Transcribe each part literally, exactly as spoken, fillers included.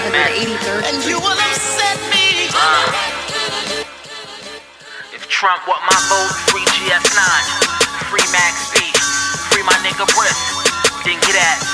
Like the eighty-third. And you will upset me. Uh, if Trump want my vote, free G S nine, free Max B, free my nigga Briss, then get at me.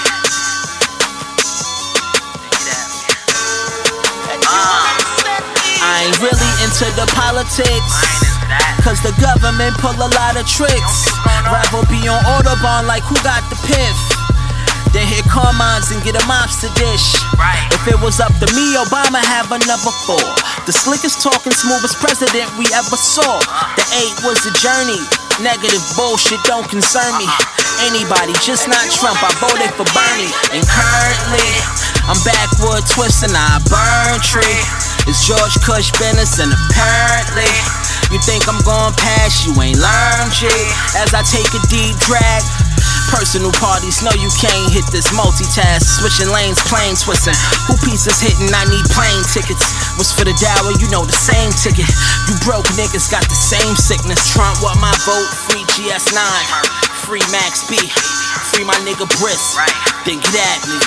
Then get at me. Uh, I ain't really into the politics, I ain't into that. cause the government pull a lot of tricks. Rather be on Autobahn like who got the piff. Then hit Carmines and get a mobster dish. Right. If it was up to me, Obama have a number four. The slickest talking, smoothest president we ever saw. The eight was a journey. Negative bullshit don't concern me. Anybody, just not Trump. I voted for Bernie. And currently, I'm backwood twisting, I burn tree. It's George Kush business, and apparently you think I'm going past, you ain't learned G. As I take a deep drag, personal parties, no you can't hit this multitask. Switching lanes, plane twisting. Who pieces hitting, I need plane tickets. Was for the dower, you know the same ticket. You broke niggas got the same sickness. Trump want my vote, free G S nine, free Max B, free my nigga Briss. Then get at me.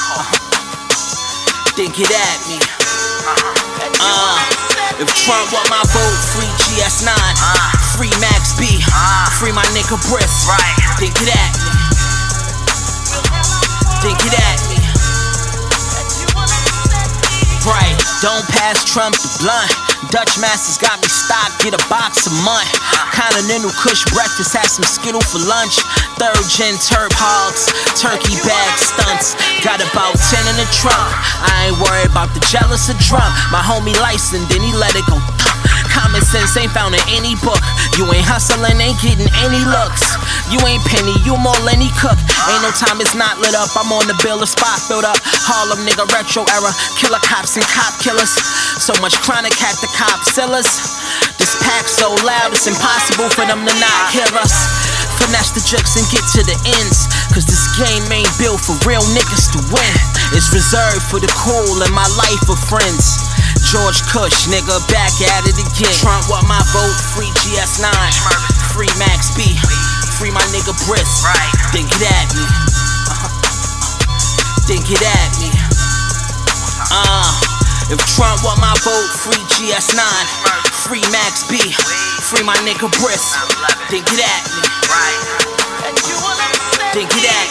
Then get at me. Uh, if Trump want my vote, free G S nine, free Max B, free my nigga Briss. Then get at me. Then get at me. Right, don't pass Trump the blunt. Dutch Masters got me stocked, get a box a month. Continental Kush breakfast, had some Skittle for lunch. Third gen Terp hogs, turkey bag stunts. Got about ten in the trunk. I ain't worried about the jealous of Trump. My homie licensed, then he let it go. Common sense ain't found in any book. You ain't hustling, ain't getting any looks. You ain't Penny, you more Lenny Cook. Ain't no time it's not lit up. I'm on the bill, a spot filled up. Harlem nigga, retro era. Killer cops and cop killers. So much chronic had the cop sellers. This pack so loud, it's impossible for them to not hear us. Finesse the jokes and get to the ends. Cause this game ain't built for real niggas to win. It's reserved for the cool and my life of friends. George Kush, nigga, back at it again. Trump want my vote, free G S nine, free Max B, free my nigga Briss. Then get at me. Then get at me. Uh, if Trump want my vote, free G S nine, free Max B, free my nigga Briss. Then get at me. Then get at me.